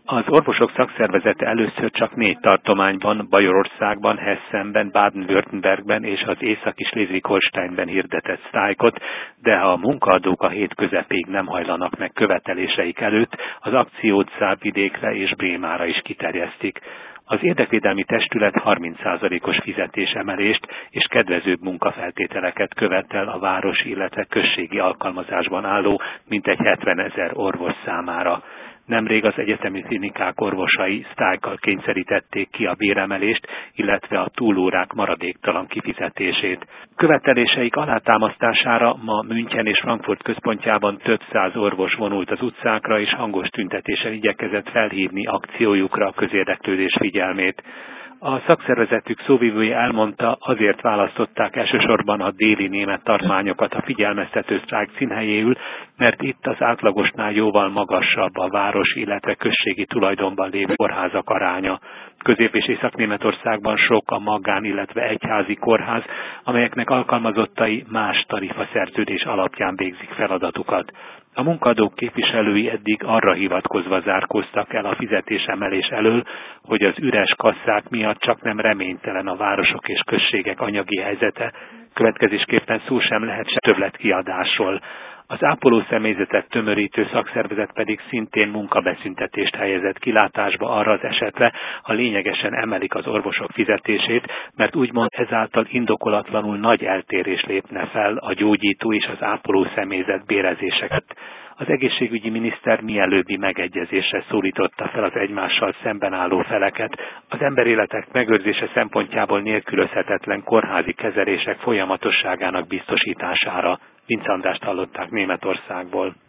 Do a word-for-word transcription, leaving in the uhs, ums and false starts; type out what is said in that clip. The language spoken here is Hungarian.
Az orvosok szakszervezete először csak négy tartományban, Bajorországban, Hessenben, Baden-Württembergben és az északi Schleswig-Holsteinben hirdetett sztrájkot, de ha a munkaadók a hét közepéig nem hajlanak meg követeléseik előtt, az akciót Szábvidékre és Brémára is kiterjesztik. Az érdekvédelmi testület harminc százalékos fizetésemelést és kedvezőbb munkafeltételeket követel a város, illetve községi alkalmazásban álló mintegy hetvenezer orvos számára. Nemrég az egyetemi klinikák orvosai sztrájkkal kényszerítették ki a béremelést, illetve a túlórák maradéktalan kifizetését. Követeléseik alátámasztására ma München és Frankfurt központjában több száz orvos vonult az utcákra, és hangos tüntetéssel igyekezett felhívni akciójukra a közérdeklődés figyelmét. A szakszervezetük szóvivője elmondta, azért választották elsősorban a déli német tartományokat a figyelmeztető sztrájk színhelyéül, mert itt az átlagosnál jóval magasabb a város, illetve községi tulajdonban lévő kórházak aránya. Közép- és Észak-Németországban sok a magán, illetve egyházi kórház, amelyeknek alkalmazottai más tarifaszerződés alapján végzik feladatukat. A munkaadók képviselői eddig arra hivatkozva zárkóztak el a fizetésemelés elől, hogy az üres kasszák miatt csak nem reménytelen a városok és községek anyagi helyzete, következésképpen szó sem lehet se többletkiadásról. Az ápoló személyzetet tömörítő szakszervezet pedig szintén munkabeszüntetést helyezett kilátásba arra az esetre, ha lényegesen emelik az orvosok fizetését, mert úgymond ezáltal indokolatlanul nagy eltérés lépne fel a gyógyító és az ápoló személyzet bérezéseket. Az egészségügyi miniszter mielőbbi megegyezésre szólította fel az egymással szemben álló feleket, az emberéletek megőrzése szempontjából nélkülözhetetlen kórházi kezelések folyamatosságának biztosítására. Vince Andrást hallották Németországból.